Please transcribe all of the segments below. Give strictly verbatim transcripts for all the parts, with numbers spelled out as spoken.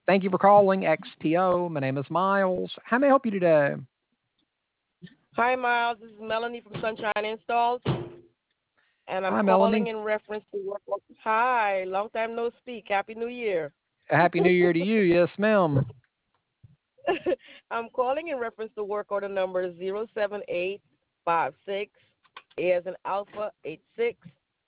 Thank you for calling X P O. My name is Miles. How may I help you today? Hi, Miles. This is Melanie from Sunshine Installs, and I'm Hi, calling Melanie. in reference to work. Hi, long time no speak. Happy New Year. A Happy New Year to you. Yes, ma'am. I'm calling in reference to work order number zero seven eight five six. A as in Alpha eight six.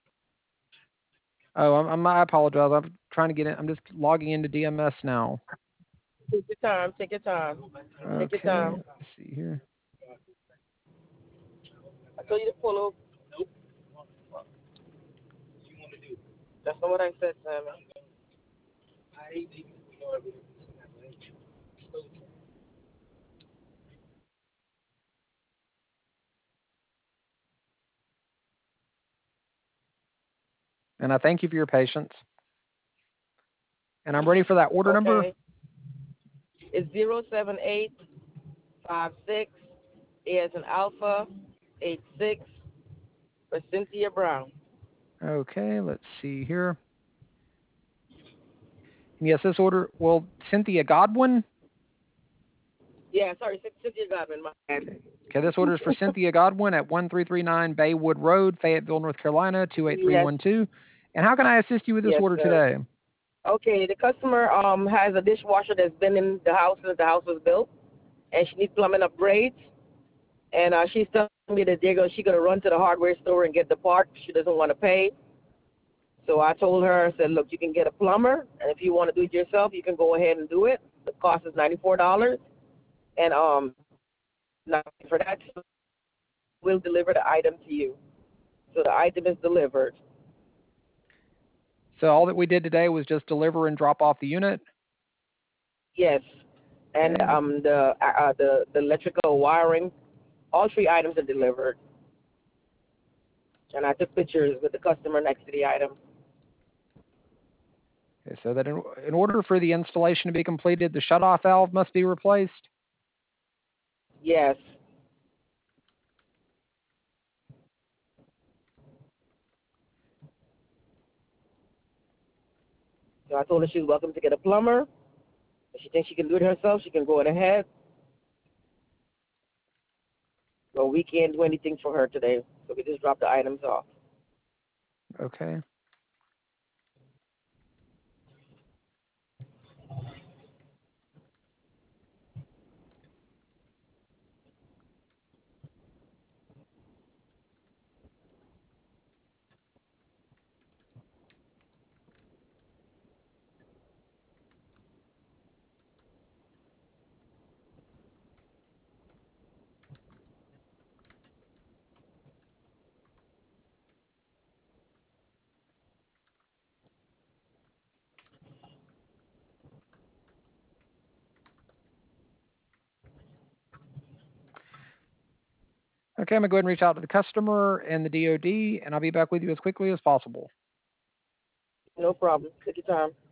Oh, I'm, I'm, I apologize. I'm trying to get in. I'm just logging into D M S now. Take your time. Take your time. Take your Okay, time. let's see here. I told you to pull over. That's not what I said, Sammy. And I thank you for your patience. And I'm ready for that order number. Okay. It's zero seven eight five six. A as in Alpha eight six for Cynthia Brown. Okay, let's see here. And yes, this order, well, Cynthia Godwin. Yeah, sorry, Cynthia Godwin. My bad. Okay. Okay, this order is for Cynthia Godwin at one three three nine Baywood Road, Fayetteville, North Carolina, two eight three one two. Yes, And how can I assist you with this yes, order sir. today? Okay, the customer um has a dishwasher that's been in the house since the house was built, and she needs plumbing upgrades. And uh, she's telling me that they're gonna, she's gonna run to the hardware store and get the part. She doesn't want to pay. So I told her, I said, look, you can get a plumber, and if you want to do it yourself, you can go ahead and do it. The cost is ninety-four dollars, and um, now for that, we'll deliver the item to you. So the item is delivered. So all that we did today was just deliver and drop off the unit. Yes, and Okay. um, the uh, uh, the the electrical wiring, all three items are delivered. And I took pictures with the customer next to the item. Okay, so that in, in order for the installation to be completed, the shutoff valve must be replaced. Yes. So I told her she was welcome to get a plumber. If she thinks she can do it herself, she can go ahead. But we can't do anything for her today, so we just dropped the items off. Okay. Okay, I'm going to go ahead and reach out to the customer and the D O D, and I'll be back with you as quickly as possible. No problem. Take your time.